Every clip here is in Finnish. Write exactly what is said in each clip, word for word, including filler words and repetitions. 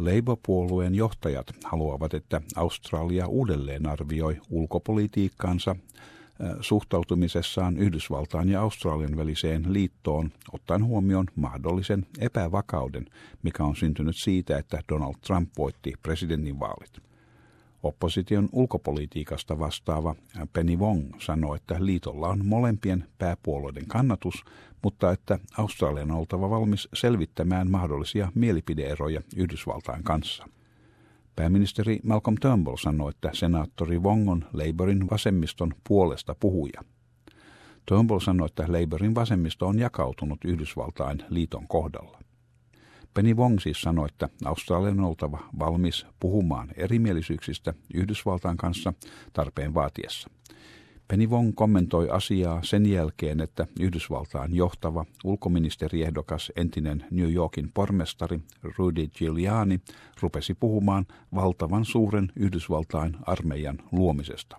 Labour-puolueen johtajat haluavat, että Australia uudelleen arvioi ulkopolitiikkaansa suhtautumisessaan Yhdysvaltain ja Australian väliseen liittoon, ottaen huomioon mahdollisen epävakauden, mikä on syntynyt siitä, että Donald Trump voitti presidentinvaalit. Opposition ulkopolitiikasta vastaava Penny Wong sanoi, että liitolla on molempien pääpuolueiden kannatus, mutta että Australian on oltava valmis selvittämään mahdollisia mielipideeroja Yhdysvaltain kanssa. Pääministeri Malcolm Turnbull sanoi, että senaattori Wong on Labourin vasemmiston puolesta puhuja. Turnbull sanoi, että Labourin vasemmisto on jakautunut Yhdysvaltain liiton kohdalla. Penny Wong siis sanoi, että Australian on oltava valmis puhumaan erimielisyyksistä Yhdysvaltain kanssa tarpeen vaatiessa. Penny Wong kommentoi asiaa sen jälkeen, että Yhdysvaltain johtava ulkoministeriehdokas entinen New Yorkin pormestari Rudy Giuliani rupesi puhumaan valtavan suuren Yhdysvaltain armeijan luomisesta.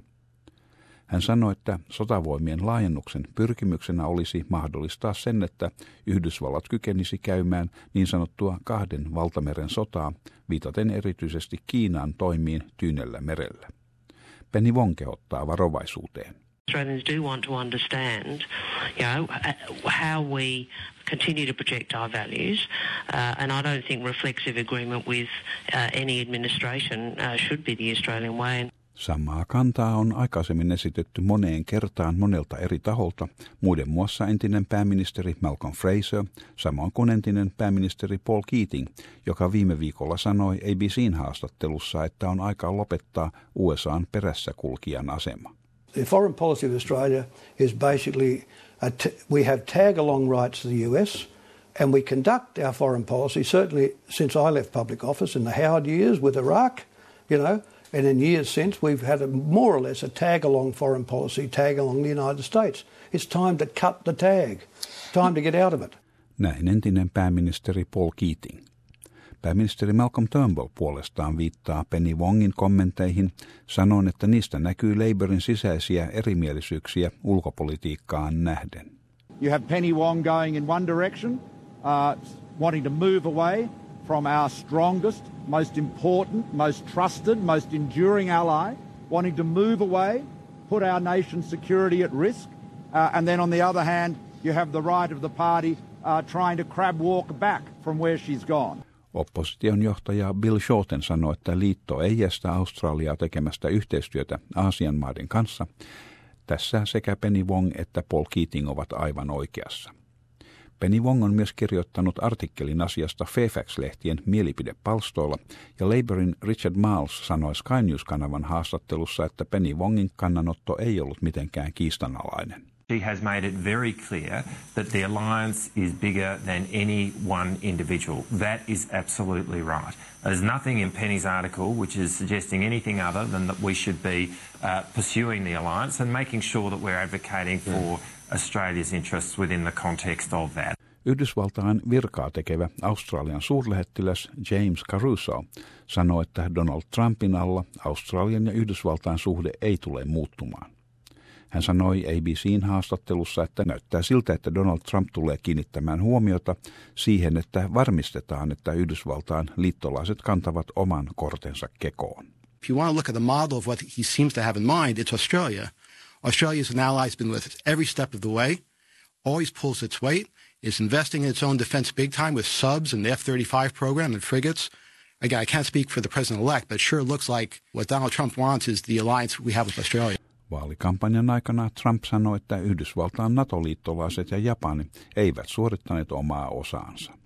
Hän sanoi, että sotavoimien laajennuksen pyrkimyksenä olisi mahdollistaa sen, että Yhdysvallat kykenisi käymään niin sanottua kahden valtameren sotaa, viitaten erityisesti Kiinan toimiin Tyynellä merellä. Penny Wong kehottaa varovaisuuteen. Australians do want to understand, you know, how we continue to project our values, uh, and I don't think reflexive agreement with uh, any administration uh, should be the Australian way. Samaa kantaa on aikaisemmin esitetty moneen kertaan monelta eri taholta, muiden muassa entinen pääministeri Malcolm Fraser, samoin kuin entinen pääministeri Paul Keating, joka viime viikolla sanoi A B C:n haastattelussa, että on aika lopettaa U S A:n perässäkulkijan asema. The foreign policy of Australia is basically, a t- we have tag-along rights to the U S, and we conduct our foreign policy, certainly since I left public office in the Howard years with Iraq, you know, and in years since we've had a more or less a tag-along foreign policy, tag-along the United States. It's time to cut the tag, time to get out of it. Näin entinen pääministeri Paul Keating. Pääministeri Malcolm Turnbull puolestaan viittaa Penny Wongin kommentteihin, sanoen, että niistä näkyy Labourin sisäisiä erimielisyyksiä ulkopolitiikkaan nähden. You have Penny Wong going in one direction, uh, wanting to move away from our strongest, most important, most trusted, most enduring ally, wanting to move away, put our nation's security at risk, uh, and then on the other hand, you have the right of the party uh, trying to crab walk back from where she's gone. Opposition johtaja Bill Shorten sanoi, että liitto ei estä Australiaa tekemästä yhteistyötä Aasian maiden kanssa. Tässä sekä Penny Wong että Paul Keating ovat aivan oikeassa. Penny Wong on myös kirjoittanut artikkelin asiasta Fairfax-lehtien mielipidepalstoilla, ja Labourin Richard Marles sanoi Sky News-kanavan haastattelussa, että Penny Wongin kannanotto ei ollut mitenkään kiistanalainen. She has made it very clear that the alliance is bigger than any one individual. That is absolutely right. There's nothing in Penny's article which is suggesting anything other than that we should be uh, pursuing the alliance and making sure that we're advocating for Australia's interests within the context of that. Yhdysvaltain virkaa tekevä Australian suurlähettiläs James Caruso sanoi, että Donald Trumpin alla Australian ja Yhdysvaltain suhde ei tule muuttumaan. Hän sanoi A B C:n haastattelussa, että näyttää siltä, että Donald Trump tulee kiinnittämään huomiota siihen, että varmistetaan, että Yhdysvaltain liittolaiset kantavat oman kortensa kekoon. If you want to look at the model of what he seems to have in mind, it's Australia. Australia is an ally that's been with us every step of the way, always pulls its weight, is investing in its own defense big time with subs and the F thirty-five program and frigates. Again, I can't speak for the president-elect, but it sure looks like what Donald Trump wants is the alliance we have with Australia. Vaalikampanjan aikana Trump sanoi, että Yhdysvaltain NATO-liittolaiset ja Japani eivät suorittaneet omaa osaansa.